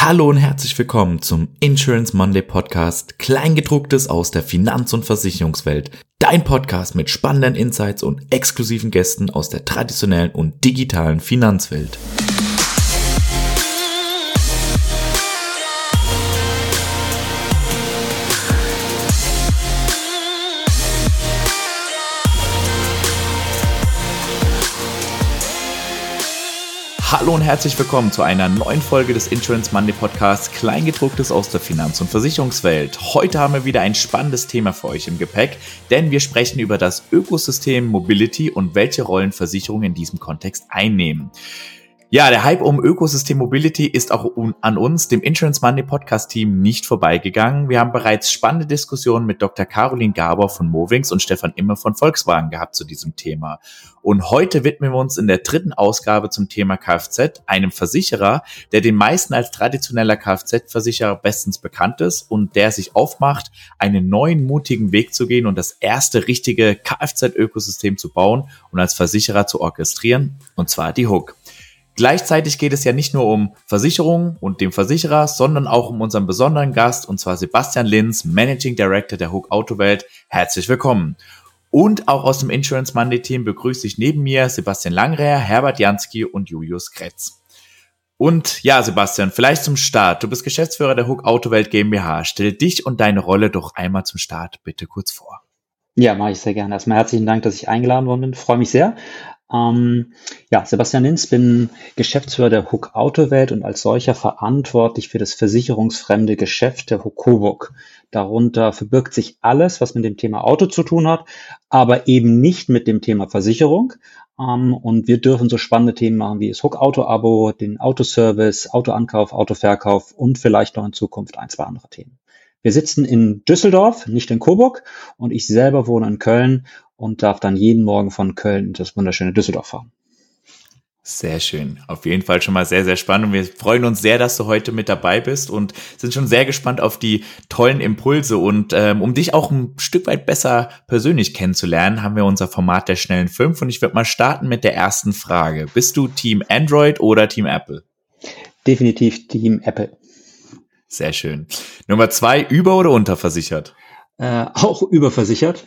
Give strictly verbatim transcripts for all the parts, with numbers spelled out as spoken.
Hallo und herzlich willkommen zum Insurance Monday Podcast, Kleingedrucktes aus der Finanz- und Versicherungswelt. Dein Podcast mit spannenden Insights und exklusiven Gästen aus der traditionellen und digitalen Finanzwelt. Hallo und herzlich willkommen zu einer neuen Folge des Insurance Monday Podcasts, Kleingedrucktes aus der Finanz- und Versicherungswelt. Heute haben wir wieder ein spannendes Thema für euch im Gepäck, denn wir sprechen über das Ökosystem Mobility und welche Rollen Versicherungen in diesem Kontext einnehmen. Ja, der Hype um Ökosystem Mobility ist auch an uns, dem Insurance Monday Podcast Team, nicht vorbeigegangen. Wir haben bereits spannende Diskussionen mit Doktor Caroline Gabor von Movings und Stefan Immer von Volkswagen gehabt zu diesem Thema. Und heute widmen wir uns in der dritten Ausgabe zum Thema Kfz, einem Versicherer, der den meisten als traditioneller Kfz-Versicherer bestens bekannt ist und der sich aufmacht, einen neuen, mutigen Weg zu gehen und das erste richtige Kfz-Ökosystem zu bauen und als Versicherer zu orchestrieren, und zwar die Hook. Gleichzeitig geht es ja nicht nur um Versicherungen und den Versicherer, sondern auch um unseren besonderen Gast, und zwar Sebastian Linz, Managing Director der Hook Autowelt. Herzlich willkommen. Und auch aus dem Insurance Monday Team begrüße ich neben mir Sebastian Langreher, Herbert Jansky und Julius Kretz. Und ja, Sebastian, vielleicht zum Start. Du bist Geschäftsführer der Hook Autowelt GmbH. Stell dich und deine Rolle doch einmal zum Start bitte kurz vor. Ja, mache ich sehr gerne. Erstmal herzlichen Dank, dass ich eingeladen worden bin. Freue mich sehr. Ähm, ja, Sebastian Linz, bin Geschäftsführer der Hook Autowelt und als solcher verantwortlich für das versicherungsfremde Geschäft der Hook Coburg. Darunter verbirgt sich alles, was mit dem Thema Auto zu tun hat, aber eben nicht mit dem Thema Versicherung. Ähm, und wir dürfen so spannende Themen machen wie das Hook Auto Abo, den Autoservice, Autoankauf, Autoverkauf und vielleicht noch in Zukunft ein, zwei andere Themen. Wir sitzen in Düsseldorf, nicht in Coburg, und ich selber wohne in Köln und darf dann jeden Morgen von Köln in das wunderschöne Düsseldorf fahren. Sehr schön. Auf jeden Fall schon mal sehr, sehr spannend. Und wir freuen uns sehr, dass du heute mit dabei bist und sind schon sehr gespannt auf die tollen Impulse. Und ähm, um dich auch ein Stück weit besser persönlich kennenzulernen, haben wir unser Format der schnellen fünf. Und ich würde mal starten mit der ersten Frage. Bist du Team Android oder Team Apple? Definitiv Team Apple. Sehr schön. Nummer zwei, über- oder unterversichert? Äh, auch überversichert.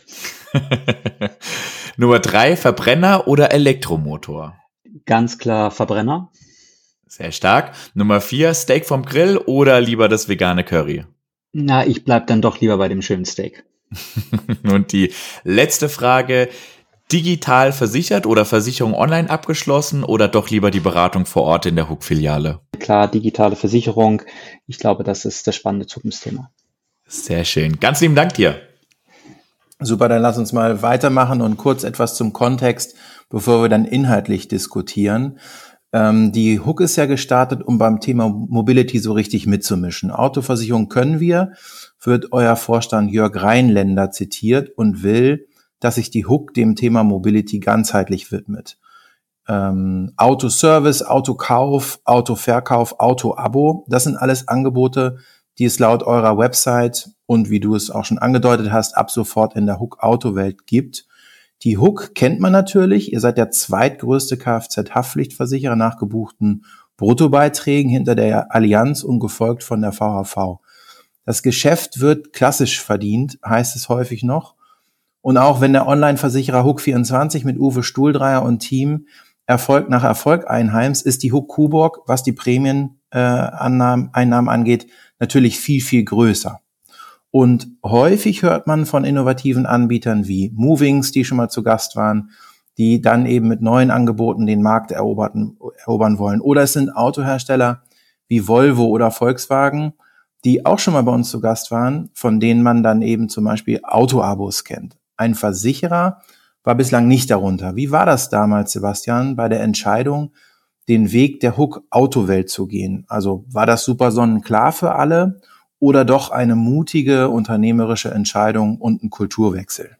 Nummer drei, Verbrenner oder Elektromotor? Ganz klar Verbrenner. Sehr stark. Nummer vier, Steak vom Grill oder lieber das vegane Curry? Na, ich bleib dann doch lieber bei dem schönen Steak. Und die letzte Frage, digital versichert oder Versicherung online abgeschlossen oder doch lieber die Beratung vor Ort in der Hook-Filiale? Klar, digitale Versicherung. Ich glaube, das ist das spannende Zukunftsthema. Sehr schön. Ganz lieben Dank dir. Super, dann lass uns mal weitermachen und kurz etwas zum Kontext, bevor wir dann inhaltlich diskutieren. Ähm, die Hook ist ja gestartet, um beim Thema Mobility so richtig mitzumischen. Autoversicherung können wir, wird euer Vorstand Jörg Rheinländer zitiert und will, dass sich die Hook dem Thema Mobility ganzheitlich widmet. Ähm, Autoservice, Autokauf, Autoverkauf, Autoabo, das sind alles Angebote, die es laut eurer Website und wie du es auch schon angedeutet hast, ab sofort in der Hook Autowelt gibt. Die Hook kennt man natürlich. Ihr seid der zweitgrößte Kfz-Haftpflichtversicherer nach gebuchten Bruttobeiträgen hinter der Allianz und gefolgt von der V H V. Das Geschäft wird klassisch verdient, heißt es häufig noch. Und auch wenn der Online-Versicherer Hook vierundzwanzig mit Uwe Stuhldreier und Team Erfolg nach Erfolg einheimst, ist die Hook Coburg, was die Prämieneinnahmen äh, angeht, natürlich viel, viel größer. Und häufig hört man von innovativen Anbietern wie Movings, die schon mal zu Gast waren, die dann eben mit neuen Angeboten den Markt erobern, erobern wollen. Oder es sind Autohersteller wie Volvo oder Volkswagen, die auch schon mal bei uns zu Gast waren, von denen man dann eben zum Beispiel Autoabos kennt. Ein Versicherer war bislang nicht darunter. Wie war das damals, Sebastian, bei der Entscheidung, den Weg der Hook Autowelt zu gehen? Also war das super sonnenklar für alle oder doch eine mutige unternehmerische Entscheidung und ein Kulturwechsel?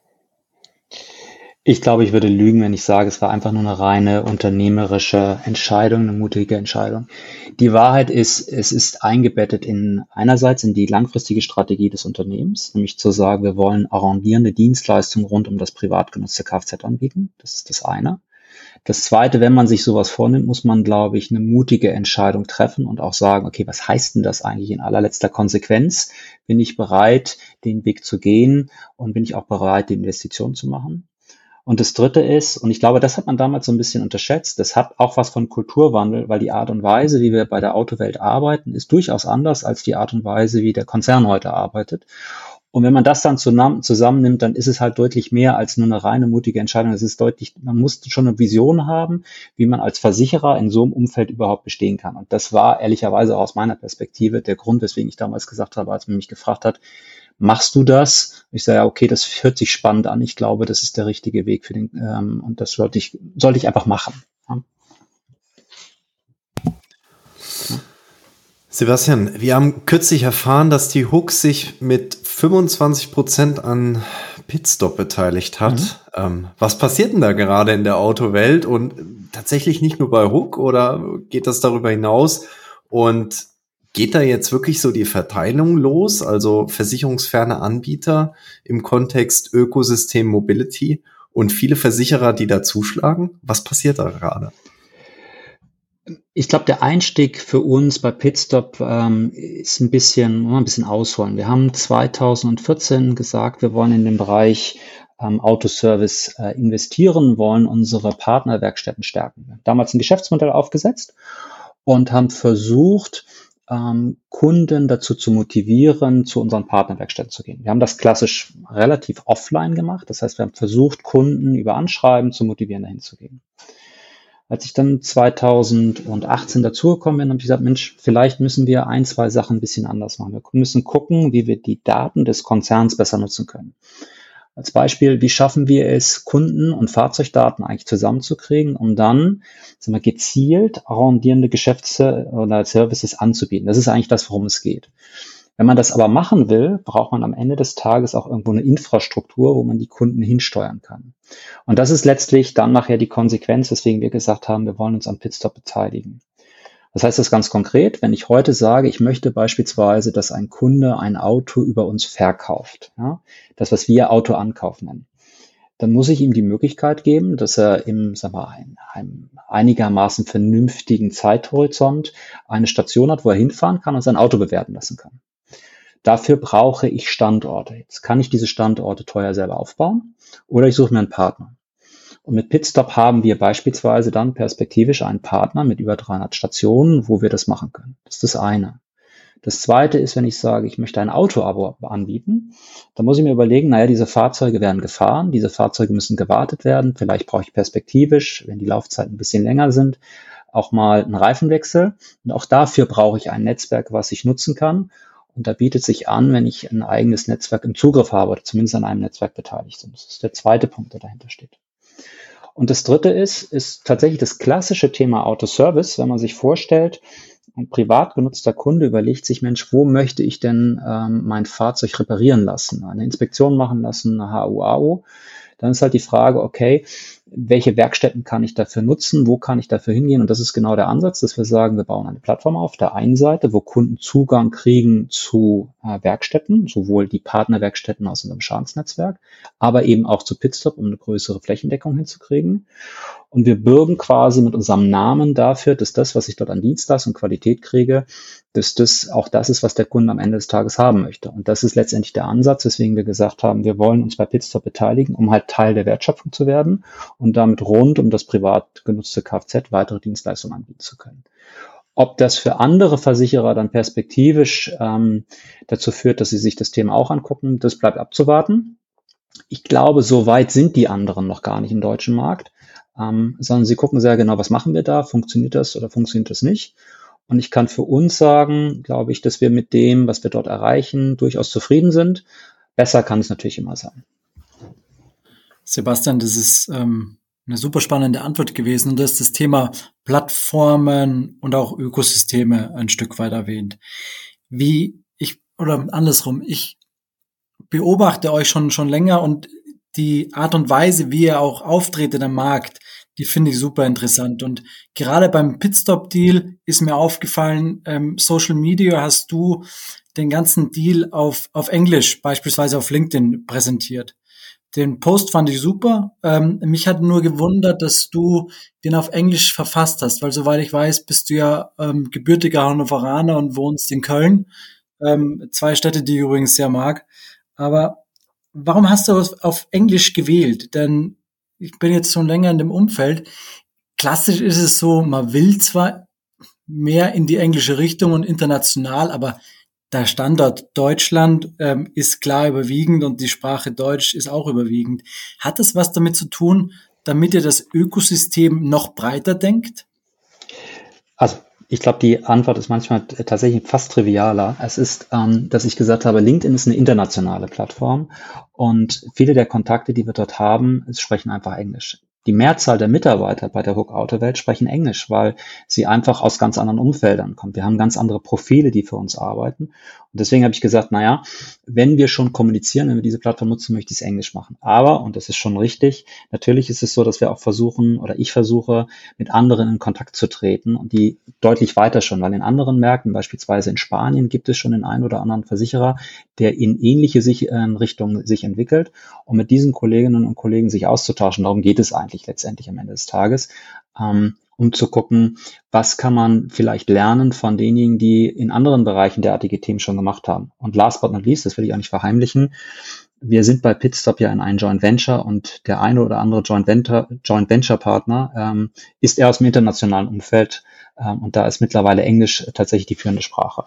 Ich glaube, ich würde lügen, wenn ich sage, es war einfach nur eine reine unternehmerische Entscheidung, eine mutige Entscheidung. Die Wahrheit ist, es ist eingebettet in einerseits in die langfristige Strategie des Unternehmens, nämlich zu sagen, wir wollen arrangierende Dienstleistungen rund um das privat genutzte Kfz anbieten. Das ist das eine. Das Zweite, wenn man sich sowas vornimmt, muss man, glaube ich, eine mutige Entscheidung treffen und auch sagen, okay, was heißt denn das eigentlich in allerletzter Konsequenz? Bin ich bereit, den Weg zu gehen und bin ich auch bereit, die Investition zu machen? Und das Dritte ist, und ich glaube, das hat man damals so ein bisschen unterschätzt, das hat auch was von Kulturwandel, weil die Art und Weise, wie wir bei der Autowelt arbeiten, ist durchaus anders als die Art und Weise, wie der Konzern heute arbeitet. Und wenn man das dann zusammennimmt, dann ist es halt deutlich mehr als nur eine reine mutige Entscheidung. Es ist deutlich, man muss schon eine Vision haben, wie man als Versicherer in so einem Umfeld überhaupt bestehen kann. Und das war ehrlicherweise auch aus meiner Perspektive der Grund, weswegen ich damals gesagt habe, als man mich gefragt hat, machst du das? Ich sage, ja, okay, das hört sich spannend an. Ich glaube, das ist der richtige Weg für den, ähm, und das sollte ich, sollte ich einfach machen. Ja. Sebastian, wir haben kürzlich erfahren, dass die Hook sich mit fünfundzwanzig Prozent an Pitstop beteiligt hat. Mhm. Ähm, was passiert denn da gerade in der Autowelt und tatsächlich nicht nur bei Hook oder geht das darüber hinaus? Und geht da jetzt wirklich so die Verteilung los, also versicherungsferne Anbieter im Kontext Ökosystem Mobility und viele Versicherer, die da zuschlagen? Was passiert da gerade? Ich glaube, der Einstieg für uns bei Pitstop ähm, ist ein bisschen, muss man ein bisschen ausholen. Wir haben zweitausendvierzehn gesagt, wir wollen in den Bereich ähm, Autoservice äh, investieren, wollen unsere Partnerwerkstätten stärken. Wir haben damals ein Geschäftsmodell aufgesetzt und haben versucht, ähm, Kunden dazu zu motivieren, zu unseren Partnerwerkstätten zu gehen. Wir haben das klassisch relativ offline gemacht. Das heißt, wir haben versucht, Kunden über Anschreiben zu motivieren, dahin zu gehen. Als ich dann zweitausendachtzehn dazugekommen bin, habe ich gesagt, Mensch, vielleicht müssen wir ein, zwei Sachen ein bisschen anders machen. Wir müssen gucken, wie wir die Daten des Konzerns besser nutzen können. Als Beispiel, wie schaffen wir es, Kunden- und Fahrzeugdaten eigentlich zusammenzukriegen, um dann, sagen wir, gezielt arrondierende Geschäfte oder Services anzubieten. Das ist eigentlich das, worum es geht. Wenn man das aber machen will, braucht man am Ende des Tages auch irgendwo eine Infrastruktur, wo man die Kunden hinsteuern kann. Und das ist letztlich dann nachher die Konsequenz, weswegen wir gesagt haben, wir wollen uns am Pitstop beteiligen. Was heißt das ganz konkret? Wenn ich heute sage, ich möchte beispielsweise, dass ein Kunde ein Auto über uns verkauft, ja, das, was wir Autoankauf nennen, dann muss ich ihm die Möglichkeit geben, dass er im, sagen wir, einem, einem einigermaßen vernünftigen Zeithorizont eine Station hat, wo er hinfahren kann und sein Auto bewerten lassen kann. Dafür brauche ich Standorte. Jetzt kann ich diese Standorte teuer selber aufbauen oder ich suche mir einen Partner. Und mit Pitstop haben wir beispielsweise dann perspektivisch einen Partner mit über dreihundert Stationen, wo wir das machen können. Das ist das eine. Das zweite ist, wenn ich sage, ich möchte ein Auto-Abo anbieten, dann muss ich mir überlegen, naja, diese Fahrzeuge werden gefahren, diese Fahrzeuge müssen gewartet werden, vielleicht brauche ich perspektivisch, wenn die Laufzeiten ein bisschen länger sind, auch mal einen Reifenwechsel. Und auch dafür brauche ich ein Netzwerk, was ich nutzen kann. Und da bietet sich an, wenn ich ein eigenes Netzwerk im Zugriff habe oder zumindest an einem Netzwerk beteiligt bin. Das ist der zweite Punkt, der dahinter steht. Und das dritte ist, ist tatsächlich das klassische Thema Autoservice. Wenn man sich vorstellt, ein privat genutzter Kunde überlegt sich, Mensch, wo möchte ich denn ähm, mein Fahrzeug reparieren lassen? Eine Inspektion machen lassen, eine H U A U. Dann ist halt die Frage, okay, welche Werkstätten kann ich dafür nutzen? Wo kann ich dafür hingehen? Und das ist genau der Ansatz, dass wir sagen, wir bauen eine Plattform auf der einen Seite, wo Kunden Zugang kriegen zu äh, Werkstätten, sowohl die Partnerwerkstätten aus unserem Schadensnetzwerk, aber eben auch zu Pitstop, um eine größere Flächendeckung hinzukriegen. Und wir bürgen quasi mit unserem Namen dafür, dass das, was ich dort an Dienstleistung und Qualität kriege, dass das auch das ist, was der Kunde am Ende des Tages haben möchte. Und das ist letztendlich der Ansatz, weswegen wir gesagt haben, wir wollen uns bei Pitstop beteiligen, um halt Teil der Wertschöpfung zu werden und damit rund um das privat genutzte Kfz weitere Dienstleistungen anbieten zu können. Ob das für andere Versicherer dann perspektivisch ähm, dazu führt, dass sie sich das Thema auch angucken, das bleibt abzuwarten. Ich glaube, so weit sind die anderen noch gar nicht im deutschen Markt, ähm, sondern sie gucken sehr genau, was machen wir da, funktioniert das oder funktioniert das nicht. Und ich kann für uns sagen, glaube ich, dass wir mit dem, was wir dort erreichen, durchaus zufrieden sind. Besser kann es natürlich immer sein. Sebastian, das ist ähm, eine super spannende Antwort gewesen. Und du hast das Thema Plattformen und auch Ökosysteme ein Stück weit erwähnt. Wie ich, oder andersrum, ich beobachte euch schon schon länger und die Art und Weise, wie ihr auch auftretet am Markt, die finde ich super interessant. Und gerade beim Pitstop-Deal ist mir aufgefallen, ähm, Social Media hast du den ganzen Deal auf auf Englisch, beispielsweise auf LinkedIn, präsentiert. Den Post fand ich super. Ähm, mich hat nur gewundert, dass du den auf Englisch verfasst hast, weil soweit ich weiß, bist du ja ähm, gebürtiger Hannoveraner und wohnst in Köln. Ähm, zwei Städte, die ich übrigens sehr mag. Aber warum hast du auf, auf Englisch gewählt? Denn ich bin jetzt schon länger in dem Umfeld. Klassisch ist es so, man will zwar mehr in die englische Richtung und international, aber der Standort Deutschland ähm, ist klar überwiegend und die Sprache Deutsch ist auch überwiegend. Hat das was damit zu tun, damit ihr das Ökosystem noch breiter denkt? Also ich glaube, die Antwort ist manchmal t- tatsächlich fast trivialer. Es ist, ähm, dass ich gesagt habe, LinkedIn ist eine internationale Plattform und viele der Kontakte, die wir dort haben, sprechen einfach Englisch. Die Mehrzahl der Mitarbeiter bei der Hook Auto Welt sprechen Englisch, weil sie einfach aus ganz anderen Umfeldern kommen. Wir haben ganz andere Profile, die für uns arbeiten. Und deswegen habe ich gesagt, naja, wenn wir schon kommunizieren, wenn wir diese Plattform nutzen, möchte ich es Englisch machen. Aber, und das ist schon richtig, natürlich ist es so, dass wir auch versuchen, oder ich versuche, mit anderen in Kontakt zu treten und die deutlich weiter schon, weil in anderen Märkten, beispielsweise in Spanien, gibt es schon den einen oder anderen Versicherer, der in ähnliche sich, äh, Richtungen sich entwickelt, um mit diesen Kolleginnen und Kollegen sich auszutauschen. Darum geht es eigentlich letztendlich am Ende des Tages, ähm, um zu gucken, was kann man vielleicht lernen von denjenigen, die in anderen Bereichen derartige Themen schon gemacht haben. Und last but not least, das will ich auch nicht verheimlichen, wir sind bei Pitstop ja in einem Joint Venture und der eine oder andere Joint Venture, Joint Venture Partner ähm, ist eher aus dem internationalen Umfeld ähm, und da ist mittlerweile Englisch tatsächlich die führende Sprache.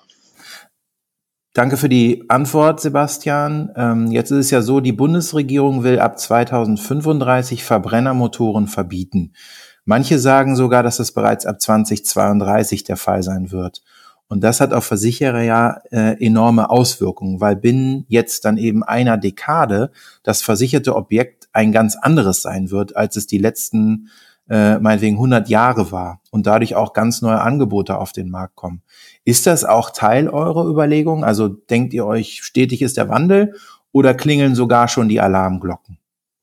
Danke für die Antwort, Sebastian. Ähm, jetzt ist es ja so, die Bundesregierung will ab zweitausendfünfunddreißig Verbrennermotoren verbieten. Manche sagen sogar, dass das bereits ab zweitausendzweiunddreißig der Fall sein wird. Und das hat auf Versicherer ja äh, enorme Auswirkungen, weil binnen jetzt dann eben einer Dekade das versicherte Objekt ein ganz anderes sein wird, als es die letzten äh, meinetwegen hundert Jahre war und dadurch auch ganz neue Angebote auf den Markt kommen. Ist das auch Teil eurer Überlegung? Also denkt ihr euch, stetig ist der Wandel oder klingeln sogar schon die Alarmglocken?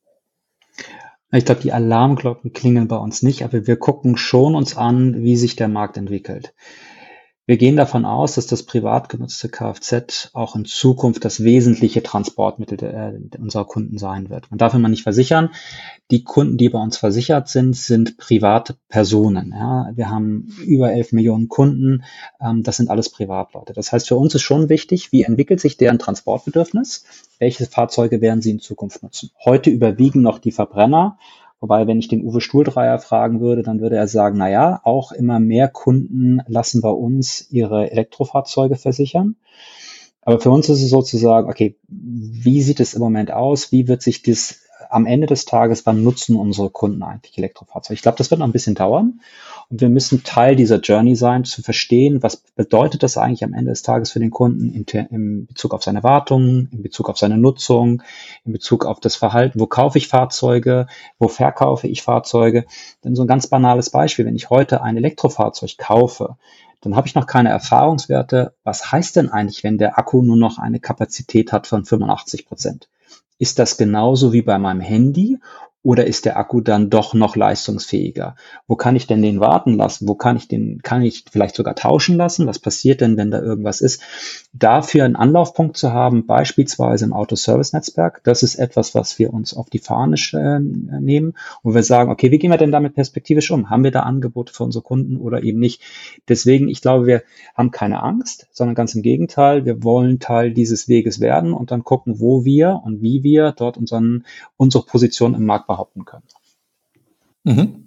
Ich glaube, die Alarmglocken klingeln bei uns nicht, aber wir gucken schon uns an, wie sich der Markt entwickelt. Wir gehen davon aus, dass das privat genutzte Kfz auch in Zukunft das wesentliche Transportmittel der, unserer Kunden sein wird. Man darf immer nicht versichern. Die Kunden, die bei uns versichert sind, sind private Personen. Ja, wir haben über elf Millionen Kunden. Ähm, das sind alles Privatleute. Das heißt, für uns ist schon wichtig, wie entwickelt sich deren Transportbedürfnis? Welche Fahrzeuge werden sie in Zukunft nutzen? Heute überwiegen noch die Verbrenner. Wobei, wenn ich den Uwe Stuhldreier fragen würde, dann würde er sagen, na ja, auch immer mehr Kunden lassen bei uns ihre Elektrofahrzeuge versichern. Aber für uns ist es sozusagen, okay, wie sieht es im Moment aus? Wie wird sich das am Ende des Tages, wann nutzen unsere Kunden eigentlich Elektrofahrzeuge? Ich glaube, das wird noch ein bisschen dauern. Und wir müssen Teil dieser Journey sein, zu verstehen, was bedeutet das eigentlich am Ende des Tages für den Kunden in, in Bezug auf seine Wartung, in Bezug auf seine Nutzung, in Bezug auf das Verhalten. Wo kaufe ich Fahrzeuge? Wo verkaufe ich Fahrzeuge? Denn so ein ganz banales Beispiel, wenn ich heute ein Elektrofahrzeug kaufe, dann habe ich noch keine Erfahrungswerte. Was heißt denn eigentlich, wenn der Akku nur noch eine Kapazität hat von fünfundachtzig Prozent? Ist das genauso wie bei meinem Handy oder ist der Akku dann doch noch leistungsfähiger? Wo kann ich denn den warten lassen? Wo kann ich den, kann ich vielleicht sogar tauschen lassen? Was passiert denn, wenn da irgendwas ist? Dafür einen Anlaufpunkt zu haben, beispielsweise im Autoservice-Netzwerk, das ist etwas, was wir uns auf die Fahne äh, nehmen, wo wir sagen, okay, wie gehen wir denn damit perspektivisch um? Haben wir da Angebote für unsere Kunden oder eben nicht? Deswegen, ich glaube, wir haben keine Angst, sondern ganz im Gegenteil, wir wollen Teil dieses Weges werden und dann gucken, wo wir und wie wir dort unseren, unsere Position im Markt behaupten können. Mhm.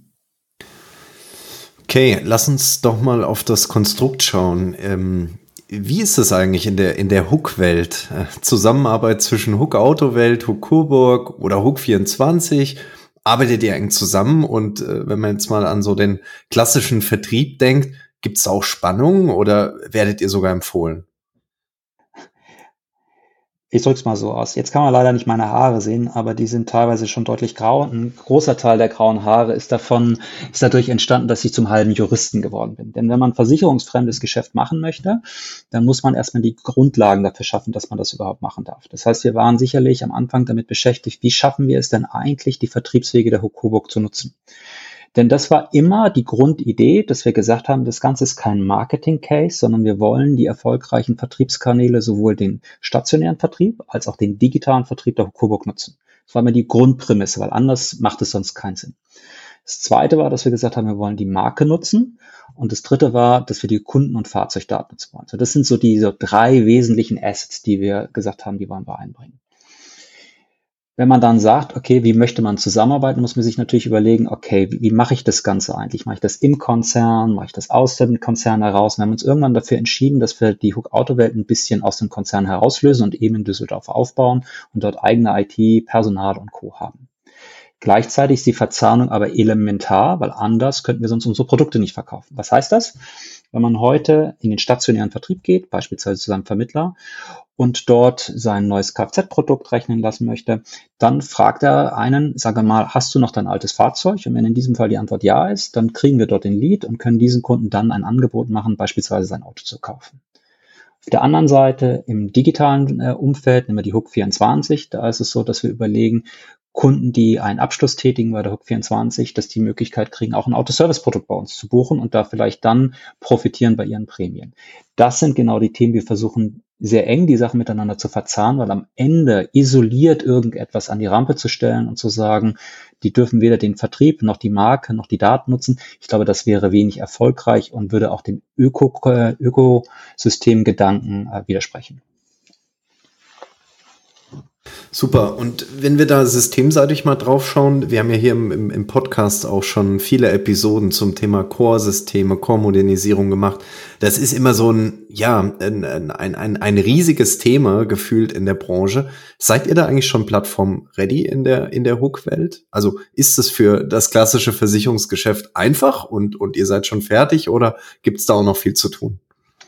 Okay, lass uns doch mal auf das Konstrukt schauen. Ähm, wie ist es eigentlich in der, in der Hook-Welt? Äh, Zusammenarbeit zwischen Hook Autowelt, Hook Coburg oder Hook vierundzwanzig? Arbeitet ihr eng zusammen? Und äh, wenn man jetzt mal an so den klassischen Vertrieb denkt, gibt es auch Spannungen oder werdet ihr sogar empfohlen? Ich drücke es mal so aus. Jetzt kann man leider nicht meine Haare sehen, aber die sind teilweise schon deutlich grau. Ein großer Teil der grauen Haare ist davon, ist dadurch entstanden, dass ich zum halben Juristen geworden bin. Denn wenn man versicherungsfremdes Geschäft machen möchte, dann muss man erstmal die Grundlagen dafür schaffen, dass man das überhaupt machen darf. Das heißt, wir waren sicherlich am Anfang damit beschäftigt, wie schaffen wir es denn eigentlich, die Vertriebswege der Hook Coburg zu nutzen? Denn das war immer die Grundidee, dass wir gesagt haben, das Ganze ist kein Marketing-Case, sondern wir wollen die erfolgreichen Vertriebskanäle, sowohl den stationären Vertrieb als auch den digitalen Vertrieb der Hook Coburg nutzen. Das war mir die Grundprämisse, weil anders macht es sonst keinen Sinn. Das zweite war, dass wir gesagt haben, wir wollen die Marke nutzen. Und das dritte war, dass wir die Kunden- und Fahrzeugdaten nutzen wollen. Also das sind so diese drei wesentlichen Assets, die wir gesagt haben, die wollen wir einbringen. Wenn man dann sagt, okay, wie möchte man zusammenarbeiten, muss man sich natürlich überlegen, okay, wie, wie mache ich das Ganze eigentlich? Mache ich das im Konzern? Mache ich das aus dem Konzern heraus? Wir haben uns irgendwann dafür entschieden, dass wir die Hook Autowelt ein bisschen aus dem Konzern herauslösen und eben in Düsseldorf aufbauen und dort eigene I T, Personal und Co. haben. Gleichzeitig ist die Verzahnung aber elementar, weil anders könnten wir sonst unsere Produkte nicht verkaufen. Was heißt das? Wenn man heute in den stationären Vertrieb geht, beispielsweise zu seinem Vermittler, und dort sein neues Kfz-Produkt rechnen lassen möchte, dann fragt er einen, sage mal, hast du noch dein altes Fahrzeug? Und wenn in diesem Fall die Antwort ja ist, dann kriegen wir dort den Lead und können diesen Kunden dann ein Angebot machen, beispielsweise sein Auto zu kaufen. Auf der anderen Seite, im digitalen äh, Umfeld, nehmen wir die Hook vierundzwanzig, da ist es so, dass wir überlegen, Kunden, die einen Abschluss tätigen bei der Hook vierundzwanzig, dass die Möglichkeit kriegen, auch ein Autoservice-Produkt bei uns zu buchen und da vielleicht dann profitieren bei ihren Prämien. Das sind genau die Themen, wir versuchen sehr eng die Sachen miteinander zu verzahnen, weil am Ende isoliert irgendetwas an die Rampe zu stellen und zu sagen, die dürfen weder den Vertrieb noch die Marke noch die Daten nutzen. Ich glaube, das wäre wenig erfolgreich und würde auch dem Öko, äh, Ökosystemgedanken äh, widersprechen. Super. Und wenn wir da systemseitig mal drauf schauen, wir haben ja hier im, im Podcast auch schon viele Episoden zum Thema Core-Systeme, Core-Modernisierung gemacht. Das ist immer so ein, ja, ein, ein, ein, ein riesiges Thema gefühlt in der Branche. Seid ihr da eigentlich schon Plattform-ready in der, in der Hook-Welt? Also ist es für das klassische Versicherungsgeschäft einfach und, und ihr seid schon fertig oder gibt es da auch noch viel zu tun?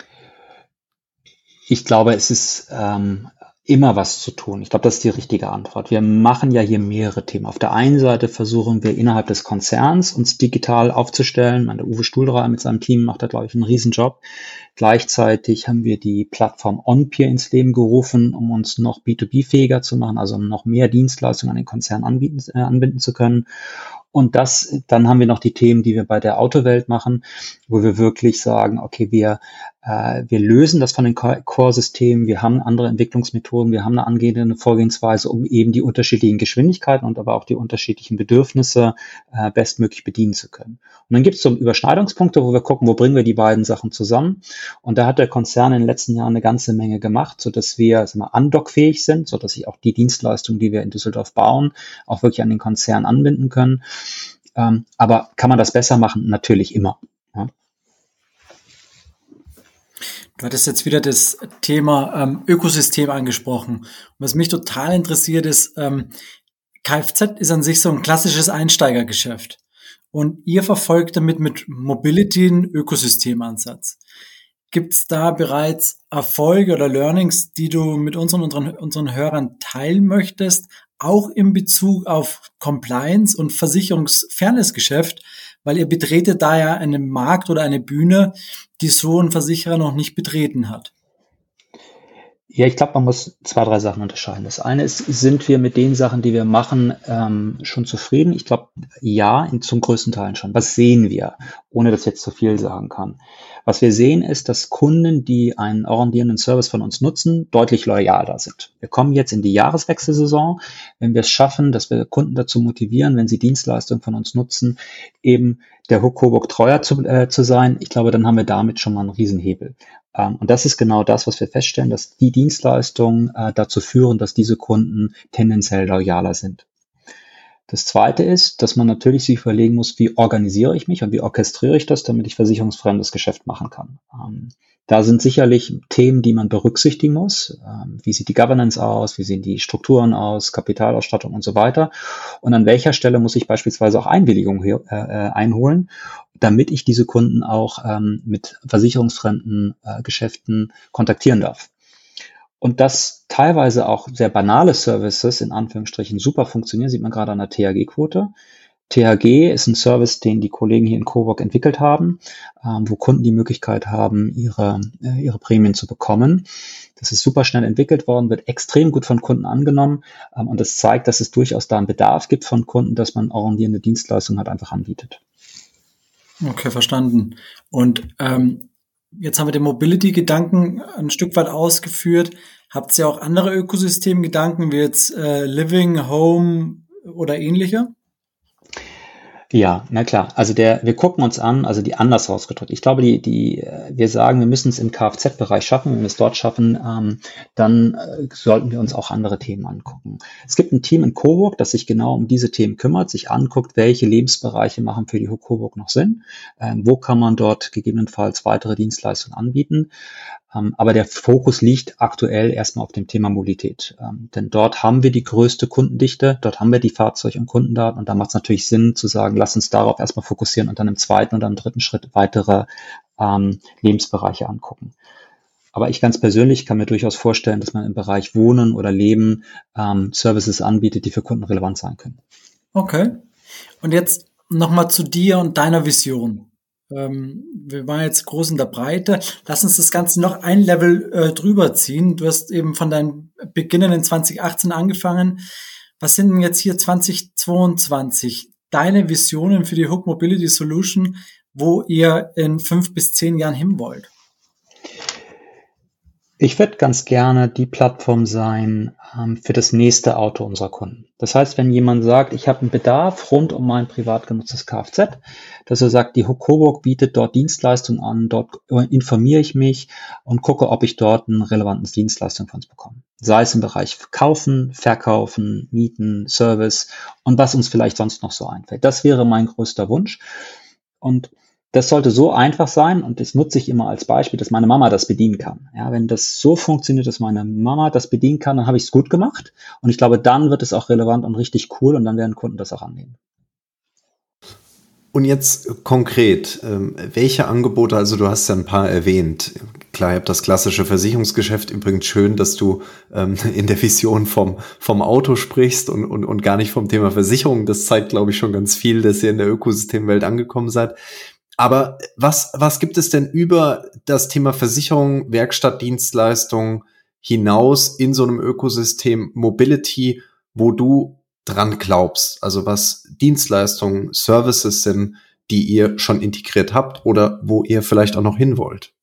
Ich glaube, es ist ähm, immer was zu tun. Ich glaube, das ist die richtige Antwort. Wir machen ja hier mehrere Themen. Auf der einen Seite versuchen wir innerhalb des Konzerns uns digital aufzustellen. Der Uwe Stuhlrah mit seinem Team macht da, glaube ich, einen Riesenjob. Gleichzeitig haben wir die Plattform OnPeer ins Leben gerufen, um uns noch B zwei B-fähiger zu machen, also um noch mehr Dienstleistungen an den Konzern anbieten, äh, anbinden zu können. Und das, dann haben wir noch die Themen, die wir bei der Autowelt machen, wo wir wirklich sagen, okay, wir, äh, wir lösen das von den Core-Systemen, wir haben andere Entwicklungsmethoden, wir haben eine angehende Vorgehensweise, um eben die unterschiedlichen Geschwindigkeiten und aber auch die unterschiedlichen Bedürfnisse äh, bestmöglich bedienen zu können. Und dann gibt es so Überschneidungspunkte, wo wir gucken, wo bringen wir die beiden Sachen zusammen. Und da hat der Konzern in den letzten Jahren eine ganze Menge gemacht, sodass wir sagen wir, undockfähig sind, sodass sich auch die Dienstleistungen, die wir in Düsseldorf bauen, auch wirklich an den Konzern anbinden können. Ähm, aber kann man das besser machen? Natürlich immer. Ja. Du hattest jetzt wieder das Thema ähm, Ökosystem angesprochen. Und was mich total interessiert ist, ähm, Kfz ist an sich so ein klassisches Einsteigergeschäft. Und ihr verfolgt damit mit Mobility einen Ökosystemansatz. Gibt es da bereits Erfolge oder Learnings, die du mit unseren, unseren, unseren Hörern teilen möchtest, auch in Bezug auf Compliance und versicherungsfernes Geschäft, weil ihr betretet da ja einen Markt oder eine Bühne, die so ein Versicherer noch nicht betreten hat? Ja, ich glaube, man muss zwei, drei Sachen unterscheiden. Das eine ist, sind wir mit den Sachen, die wir machen, ähm, schon zufrieden? Ich glaube, ja, in, zum größten Teil schon. Was sehen wir, ohne dass ich jetzt zu viel sagen kann? Was wir sehen, ist, dass Kunden, die einen orientierenden Service von uns nutzen, deutlich loyaler sind. Wir kommen jetzt in die Jahreswechselsaison. Wenn wir es schaffen, dass wir Kunden dazu motivieren, wenn sie Dienstleistungen von uns nutzen, eben der Hook Coburg treuer zu, äh, zu sein, ich glaube, dann haben wir damit schon mal einen Riesenhebel. Um, und das ist genau das, was wir feststellen, dass die Dienstleistungen äh, dazu führen, dass diese Kunden tendenziell loyaler sind. Das Zweite ist, dass man natürlich sich überlegen muss, wie organisiere ich mich und wie orchestriere ich das, damit ich versicherungsfremdes Geschäft machen kann. Um, da sind sicherlich Themen, die man berücksichtigen muss. Um, wie sieht die Governance aus? Wie sehen die Strukturen aus? Kapitalausstattung und so weiter. Und an welcher Stelle muss ich beispielsweise auch Einwilligung äh, einholen, damit ich diese Kunden auch ähm, mit versicherungsfremden äh, Geschäften kontaktieren darf. Und dass teilweise auch sehr banale Services in Anführungsstrichen super funktionieren, sieht man gerade an der T H G-Quote. T H G ist ein Service, den die Kollegen hier in Coburg entwickelt haben, ähm, wo Kunden die Möglichkeit haben, ihre, äh, ihre Prämien zu bekommen. Das ist super schnell entwickelt worden, wird extrem gut von Kunden angenommen ähm, und das zeigt, dass es durchaus da einen Bedarf gibt von Kunden, dass man orientierende Dienstleistungen halt einfach anbietet. Okay, verstanden. Und ähm, jetzt haben wir den Mobility-Gedanken ein Stück weit ausgeführt. Habt ihr auch andere Ökosystemgedanken wie jetzt äh, Living, Home oder ähnliche? Ja, na klar. Also der, wir gucken uns an, also die anders ausgedrückt. Ich glaube, die, die, äh, wir sagen, wir müssen es im Kfz-Bereich schaffen. Wenn wir es dort schaffen, ähm, dann äh, sollten wir uns auch andere Themen angucken. Es gibt ein Team in Coburg, das sich genau um diese Themen kümmert, sich anguckt, welche Lebensbereiche machen für die H U K Coburg noch Sinn, ähm, wo kann man dort gegebenenfalls weitere Dienstleistungen anbieten. Ähm, aber der Fokus liegt aktuell erstmal auf dem Thema Mobilität. Ähm, denn dort haben wir die größte Kundendichte, dort haben wir die Fahrzeug- und Kundendaten und da macht es natürlich Sinn zu sagen, lass uns darauf erstmal fokussieren und dann im zweiten oder im dritten Schritt weitere ähm, Lebensbereiche angucken. Aber ich ganz persönlich kann mir durchaus vorstellen, dass man im Bereich Wohnen oder Leben ähm, Services anbietet, die für Kunden relevant sein können. Okay. Und jetzt nochmal zu dir und deiner Vision. Ähm, wir waren jetzt groß in der Breite. Lass uns das Ganze noch ein Level äh, drüber ziehen. Du hast eben von deinem Beginnen in zwanzig achtzehn angefangen. Was sind denn jetzt hier zwanzig zweiundzwanzig deine Visionen für die H U K Mobility Solution, wo ihr in fünf bis zehn Jahren hin wollt? Ich würde ganz gerne die Plattform sein ähm, für das nächste Auto unserer Kunden. Das heißt, wenn jemand sagt, ich habe einen Bedarf rund um mein privat genutztes Kfz, dass er sagt, die H U K Coburg bietet dort Dienstleistungen an, dort informiere ich mich und gucke, ob ich dort eine relevante Dienstleistung von uns bekomme. Sei es im Bereich Kaufen, Verkaufen, Mieten, Service und was uns vielleicht sonst noch so einfällt. Das wäre mein größter Wunsch. Und das sollte so einfach sein und das nutze ich immer als Beispiel, dass meine Mama das bedienen kann. Ja, wenn das so funktioniert, dass meine Mama das bedienen kann, dann habe ich es gut gemacht und ich glaube, dann wird es auch relevant und richtig cool und dann werden Kunden das auch annehmen. Und jetzt konkret, ähm, welche Angebote, also du hast ja ein paar erwähnt. Klar, ihr habt das klassische Versicherungsgeschäft. Übrigens schön, dass du ähm, in der Vision vom vom Auto sprichst und, und, und gar nicht vom Thema Versicherung. Das zeigt, glaube ich, schon ganz viel, dass ihr in der Ökosystemwelt angekommen seid. Aber was, was gibt es denn über das Thema Versicherung, Werkstattdienstleistung hinaus in so einem Ökosystem Mobility, wo du dran glaubst? Also was Dienstleistungen, Services sind, die ihr schon integriert habt oder wo ihr vielleicht auch noch hin wollt?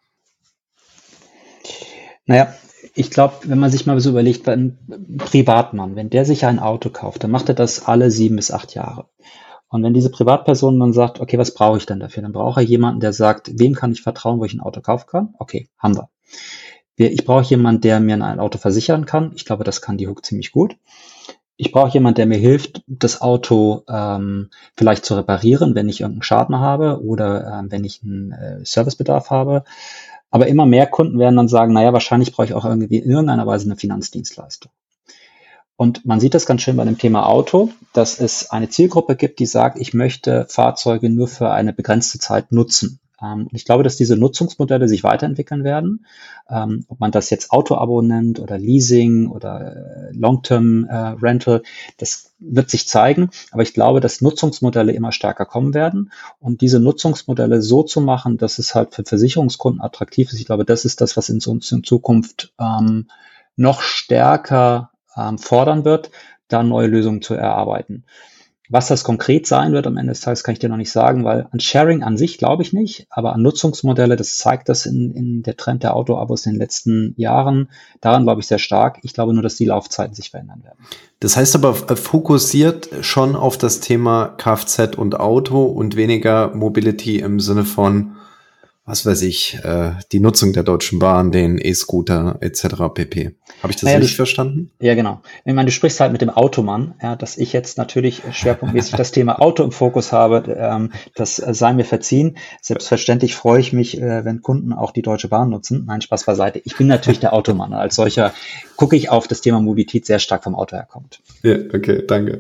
Naja, ich glaube, wenn man sich mal so überlegt, ein Privatmann, wenn der sich ein Auto kauft, dann macht er das alle sieben bis acht Jahre. Und wenn diese Privatperson dann sagt, okay, was brauche ich denn dafür? Dann brauche ich jemanden, der sagt, wem kann ich vertrauen, wo ich ein Auto kaufen kann? Okay, haben wir. Ich brauche jemanden, der mir ein Auto versichern kann. Ich glaube, das kann die H U K ziemlich gut. Ich brauche jemanden, der mir hilft, das Auto ähm, vielleicht zu reparieren, wenn ich irgendeinen Schaden habe oder ähm, wenn ich einen äh, Servicebedarf habe. Aber immer mehr Kunden werden dann sagen, naja, wahrscheinlich brauche ich auch irgendwie in irgendeiner Weise eine Finanzdienstleistung. Und man sieht das ganz schön bei dem Thema Auto, dass es eine Zielgruppe gibt, die sagt, ich möchte Fahrzeuge nur für eine begrenzte Zeit nutzen. Ähm, und ich glaube, dass diese Nutzungsmodelle sich weiterentwickeln werden. Ähm, ob man das jetzt Auto-Abo nennt oder Leasing oder äh, Long-Term äh, Rental, das wird sich zeigen. Aber ich glaube, dass Nutzungsmodelle immer stärker kommen werden. Und diese Nutzungsmodelle so zu machen, dass es halt für Versicherungskunden attraktiv ist, ich glaube, das ist das, was uns in Zukunft ähm, noch stärker ähm, fordern wird, da neue Lösungen zu erarbeiten. Was das konkret sein wird am Ende des Tages, kann ich dir noch nicht sagen, weil an Sharing an sich glaube ich nicht, aber an Nutzungsmodelle, das zeigt das in, in der Trend der Auto-Abos in den letzten Jahren, daran glaube ich sehr stark. Ich glaube nur, dass die Laufzeiten sich verändern werden. Das heißt aber fokussiert schon auf das Thema Kfz und Auto und weniger Mobility im Sinne von, was weiß ich, äh, die Nutzung der Deutschen Bahn, den E-Scooter et cetera pp. Habe ich das naja, richtig du, verstanden? Ja, genau. Ich meine, du sprichst halt mit dem Automann, ja, dass ich jetzt natürlich schwerpunktmäßig das Thema Auto im Fokus habe, ähm, das äh, sei mir verziehen. Selbstverständlich freue ich mich, äh, wenn Kunden auch die Deutsche Bahn nutzen. Nein, Spaß beiseite. Ich bin natürlich der Automann. Als solcher gucke ich auf das Thema Mobilität sehr stark vom Auto herkommt. Ja, okay, danke.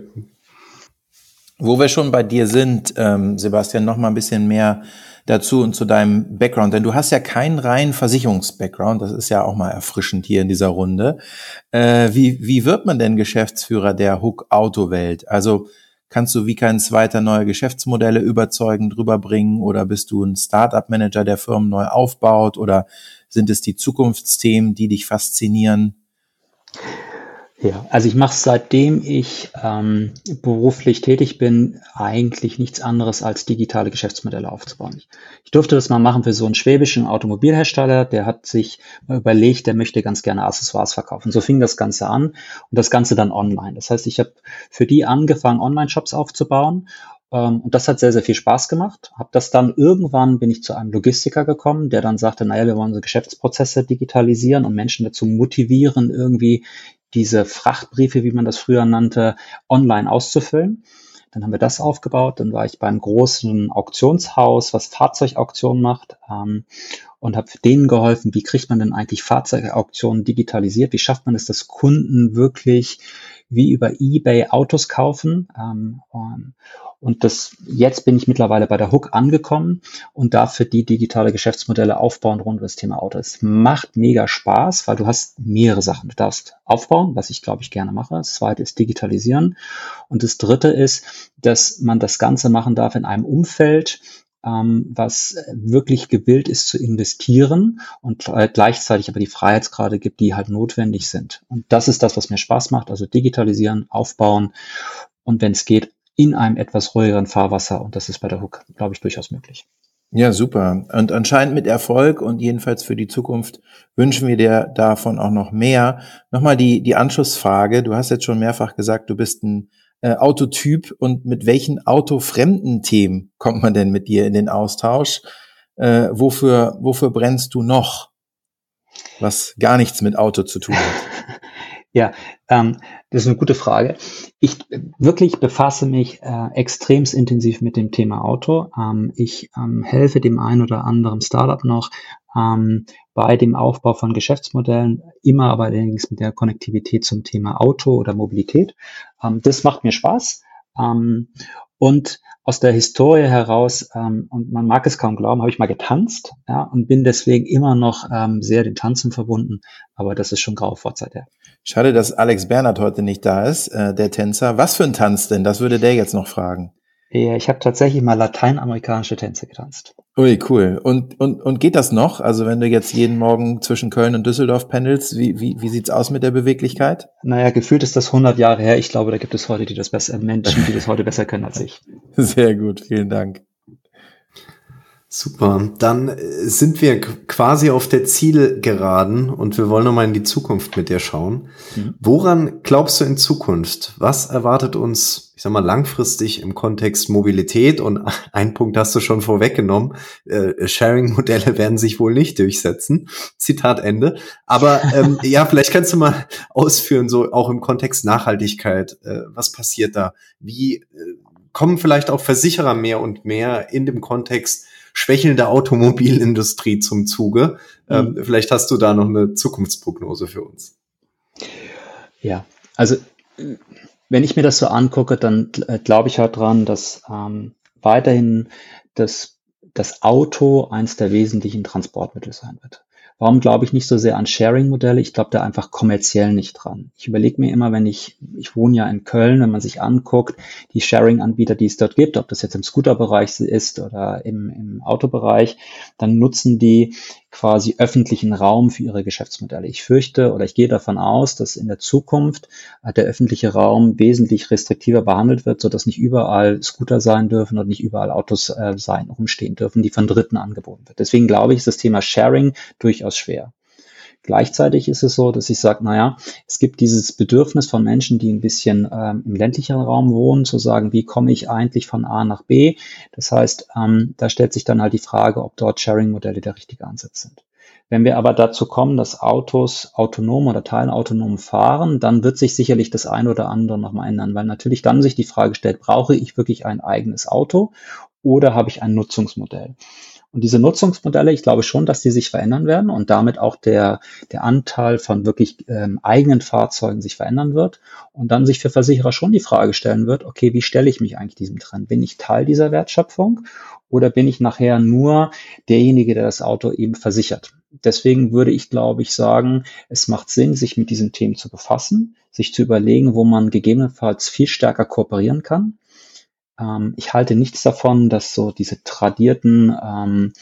Wo wir schon bei dir sind, ähm, Sebastian, noch mal ein bisschen mehr dazu und zu deinem Background, denn du hast ja keinen reinen Versicherungs-Background, das ist ja auch mal erfrischend hier in dieser Runde. Äh, wie, wie wird man denn Geschäftsführer der H U K Autowelt? Also kannst du wie kein zweiter neue Geschäftsmodelle überzeugend rüberbringen oder bist du ein Startup-Manager, der Firmen neu aufbaut oder sind es die Zukunftsthemen, die dich faszinieren? Ja, also ich mache seitdem ich ähm, beruflich tätig bin, eigentlich nichts anderes als digitale Geschäftsmodelle aufzubauen. Ich, ich durfte das mal machen für so einen schwäbischen Automobilhersteller, der hat sich mal überlegt, der möchte ganz gerne Accessoires verkaufen. So fing das Ganze an und das Ganze dann online. Das heißt, ich habe für die angefangen, Online-Shops aufzubauen. Ähm, und das hat sehr, sehr viel Spaß gemacht. Hab das dann irgendwann bin ich zu einem Logistiker gekommen, der dann sagte, naja, wir wollen unsere Geschäftsprozesse digitalisieren und Menschen dazu motivieren, irgendwie diese Frachtbriefe, wie man das früher nannte, online auszufüllen. Dann haben wir das aufgebaut. Dann war ich beim großen Auktionshaus, was Fahrzeugauktionen macht, ähm, und habe denen geholfen, wie kriegt man denn eigentlich Fahrzeugauktionen digitalisiert? Wie schafft man es, dass Kunden wirklich wie über eBay Autos kaufen? Ähm, und, und das, jetzt bin ich mittlerweile bei der Hook angekommen und darf für die digitale Geschäftsmodelle aufbauen rund um das Thema Auto. Es macht mega Spaß, weil du hast mehrere Sachen. Du darfst aufbauen, was ich glaube ich gerne mache. Das zweite ist digitalisieren. Und das dritte ist, dass man das Ganze machen darf in einem Umfeld, ähm, was wirklich gewillt ist zu investieren und äh, gleichzeitig aber die Freiheitsgrade gibt, die halt notwendig sind. Und das ist das, was mir Spaß macht. Also digitalisieren, aufbauen und wenn es geht, in einem etwas ruhigeren Fahrwasser. Und das ist bei der Hook, glaube ich, durchaus möglich. Ja, super. Und anscheinend mit Erfolg und jedenfalls für die Zukunft wünschen wir dir davon auch noch mehr. Nochmal die, die Anschlussfrage. Du hast jetzt schon mehrfach gesagt, du bist ein äh, Autotyp und mit welchen autofremden Themen kommt man denn mit dir in den Austausch? Äh, wofür, wofür brennst du noch? Was gar nichts mit Auto zu tun hat. Ja, ähm, das ist eine gute Frage. Ich wirklich befasse mich äh, extremst intensiv mit dem Thema Auto. Ähm, ich ähm, helfe dem einen oder anderen Startup noch ähm, bei dem Aufbau von Geschäftsmodellen, immer aber allerdings mit der Konnektivität zum Thema Auto oder Mobilität. Ähm, das macht mir Spaß. Ähm, und aus der Historie heraus, ähm, und man mag es kaum glauben, habe ich mal getanzt, ja, und bin deswegen immer noch ähm, sehr dem Tanzen verbunden. Aber das ist schon graue Vorzeit, ja. Schade, dass Alex Bernhard heute nicht da ist, äh, der Tänzer. Was für ein Tanz denn? Das würde der jetzt noch fragen. Ja, ich habe tatsächlich mal lateinamerikanische Tänze getanzt. Ui, cool. Und, und, und geht das noch? Also wenn du jetzt jeden Morgen zwischen Köln und Düsseldorf pendelst, wie, wie, wie sieht's aus mit der Beweglichkeit? Naja, gefühlt ist das hundert Jahre her. Ich glaube, da gibt es heute die das besser, Menschen, die das heute besser können als ich. Sehr gut, vielen Dank. Super, dann sind wir quasi auf der Zielgeraden und wir wollen nochmal in die Zukunft mit dir schauen. Mhm. Woran glaubst du in Zukunft? Was erwartet uns, ich sag mal, langfristig im Kontext Mobilität? Und ein Punkt hast du schon vorweggenommen, äh, Sharing-Modelle werden sich wohl nicht durchsetzen. Zitat Ende. Aber ähm, ja, vielleicht kannst du mal ausführen, so auch im Kontext Nachhaltigkeit. Äh, was passiert da? Wie äh, kommen vielleicht auch Versicherer mehr und mehr in dem Kontext schwächelnde Automobilindustrie zum Zuge? Mhm. Ähm, vielleicht hast du da noch eine Zukunftsprognose für uns. Ja, also wenn ich mir das so angucke, dann äh, glaube ich halt dran, dass ähm, weiterhin das, das Auto eins der wesentlichen Transportmittel sein wird. Warum glaube ich nicht so sehr an Sharing-Modelle? Ich glaube da einfach kommerziell nicht dran. Ich überlege mir immer, wenn ich, ich wohne ja in Köln, wenn man sich anguckt, die Sharing-Anbieter, die es dort gibt, ob das jetzt im Scooter-Bereich ist oder im, im Autobereich, dann nutzen die quasi öffentlichen Raum für ihre Geschäftsmodelle. Ich fürchte oder ich gehe davon aus, dass in der Zukunft der öffentliche Raum wesentlich restriktiver behandelt wird, sodass nicht überall Scooter sein dürfen und nicht überall Autos äh, sein, rumstehen dürfen, die von Dritten angeboten wird. Deswegen glaube ich, ist das Thema Sharing durchaus schwer. Gleichzeitig ist es so, dass ich sage, naja, es gibt dieses Bedürfnis von Menschen, die ein bisschen ähm, im ländlicheren Raum wohnen, zu sagen, wie komme ich eigentlich von A nach B? Das heißt, ähm, da stellt sich dann halt die Frage, ob dort Sharing-Modelle der richtige Ansatz sind. Wenn wir aber dazu kommen, dass Autos autonom oder teilautonom fahren, dann wird sich sicherlich das eine oder andere nochmal ändern, weil natürlich dann sich die Frage stellt, brauche ich wirklich ein eigenes Auto oder habe ich ein Nutzungsmodell? Und diese Nutzungsmodelle, ich glaube schon, dass die sich verändern werden und damit auch der, der Anteil von wirklich ähm, eigenen Fahrzeugen sich verändern wird und dann sich für Versicherer schon die Frage stellen wird, okay, wie stelle ich mich eigentlich diesem Trend? Bin ich Teil dieser Wertschöpfung oder bin ich nachher nur derjenige, der das Auto eben versichert? Deswegen würde ich, glaube ich, sagen, es macht Sinn, sich mit diesen Themen zu befassen, sich zu überlegen, wo man gegebenenfalls viel stärker kooperieren kann. Ich halte nichts davon, dass so diese tradierten ähm,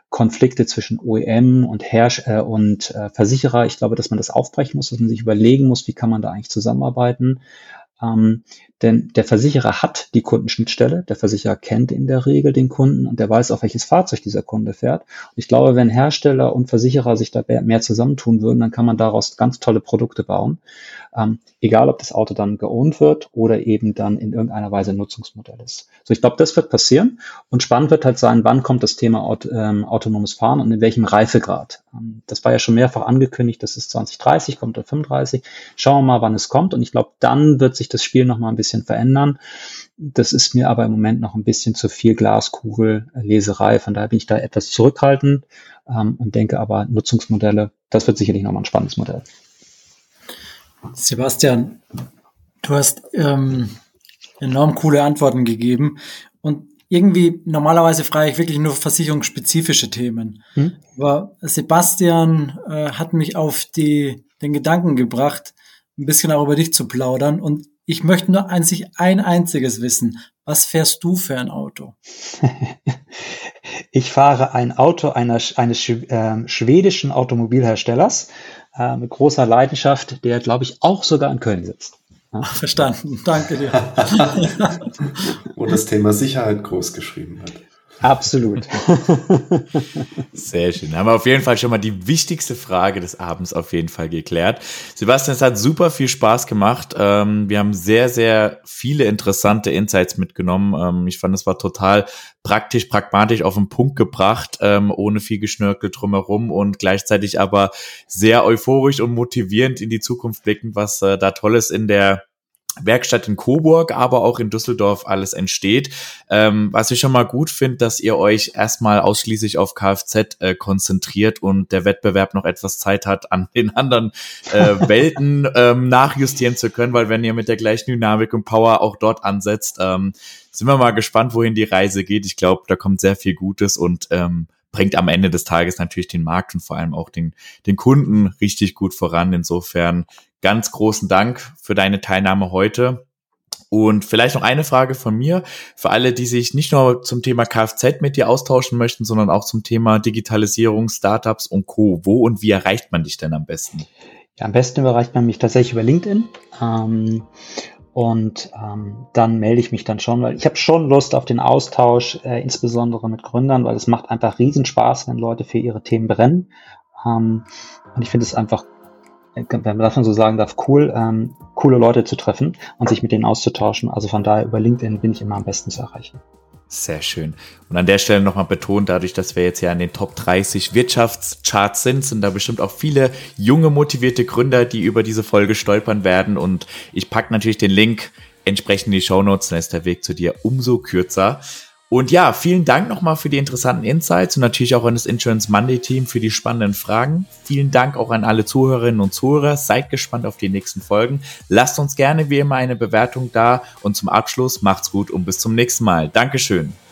Konflikte zwischen O E M und Herst- äh, und äh, Versicherer. Ich glaube, dass man das aufbrechen muss, dass man sich überlegen muss, wie kann man da eigentlich zusammenarbeiten. Ähm, denn der Versicherer hat die Kundenschnittstelle, der Versicherer kennt in der Regel den Kunden und der weiß auch, welches Fahrzeug dieser Kunde fährt. Und ich glaube, wenn Hersteller und Versicherer sich da mehr zusammentun würden, dann kann man daraus ganz tolle Produkte bauen. Ähm, egal, ob das Auto dann geowned wird oder eben dann in irgendeiner Weise ein Nutzungsmodell ist. So, ich glaube, das wird passieren und spannend wird halt sein, wann kommt das Thema Aut- ähm, autonomes Fahren und in welchem Reifegrad. Ähm, das war ja schon mehrfach angekündigt, das ist zwanzig dreißig, kommt oder fünfunddreißig. Schauen wir mal, wann es kommt und ich glaube, dann wird sich das Spiel noch mal ein bisschen verändern. Das ist mir aber im Moment noch ein bisschen zu viel Glaskugelleserei, von daher bin ich da etwas zurückhaltend ähm, und denke aber, Nutzungsmodelle, das wird sicherlich nochmal ein spannendes Modell. Sebastian, du hast ähm, enorm coole Antworten gegeben und irgendwie, normalerweise frage ich wirklich nur versicherungsspezifische Themen. Hm? Aber Sebastian äh, hat mich auf die, den Gedanken gebracht, ein bisschen auch über dich zu plaudern und ich möchte nur einzig ein einziges wissen. Was fährst du für ein Auto? Ich fahre ein Auto einer, eines äh, schwedischen Automobilherstellers äh, mit großer Leidenschaft, der, glaube ich, auch sogar in Köln sitzt. Ja? Verstanden, danke dir. Und das Thema Sicherheit groß geschrieben hat. Absolut. Sehr schön. Haben wir auf jeden Fall schon mal die wichtigste Frage des Abends auf jeden Fall geklärt. Sebastian, es hat super viel Spaß gemacht. Wir haben sehr, sehr viele interessante Insights mitgenommen. Ich fand, es war total praktisch, pragmatisch auf den Punkt gebracht, ohne viel Geschnörkel drumherum und gleichzeitig aber sehr euphorisch und motivierend in die Zukunft blickend, was da Tolles in der Werkstatt in Coburg, aber auch in Düsseldorf alles entsteht. Ähm, was ich schon mal gut finde, dass ihr euch erstmal ausschließlich auf Kfz äh, konzentriert und der Wettbewerb noch etwas Zeit hat, an den anderen äh, Welten ähm, nachjustieren zu können, weil wenn ihr mit der gleichen Dynamik und Power auch dort ansetzt, ähm, sind wir mal gespannt, wohin die Reise geht. Ich glaube, da kommt sehr viel Gutes und ähm, bringt am Ende des Tages natürlich den Markt und vor allem auch den, den Kunden richtig gut voran. Insofern ganz großen Dank für deine Teilnahme heute. Und vielleicht noch eine Frage von mir für alle, die sich nicht nur zum Thema Kfz mit dir austauschen möchten, sondern auch zum Thema Digitalisierung, Startups und Co. Wo und wie erreicht man dich denn am besten? Ja, am besten erreicht man mich tatsächlich über LinkedIn. Ähm, und ähm, dann melde ich mich dann schon, weil ich habe schon Lust auf den Austausch, äh, insbesondere mit Gründern, weil es macht einfach riesen Spaß, wenn Leute für ihre Themen brennen. Ähm, und ich finde es einfach, wenn man das so sagen darf, cool, ähm, coole Leute zu treffen und sich mit denen auszutauschen. Also von daher über LinkedIn bin ich immer am besten zu erreichen. Sehr schön. Und an der Stelle nochmal betont, dadurch, dass wir jetzt ja in den Top dreißig Wirtschaftscharts sind, sind da bestimmt auch viele junge, motivierte Gründer, die über diese Folge stolpern werden. Und ich packe natürlich den Link entsprechend in die Shownotes, dann ist der Weg zu dir umso kürzer. Und ja, vielen Dank nochmal für die interessanten Insights und natürlich auch an das Insurance Monday Team für die spannenden Fragen. Vielen Dank auch an alle Zuhörerinnen und Zuhörer. Seid gespannt auf die nächsten Folgen. Lasst uns gerne wie immer eine Bewertung da und zum Abschluss macht's gut und bis zum nächsten Mal. Dankeschön.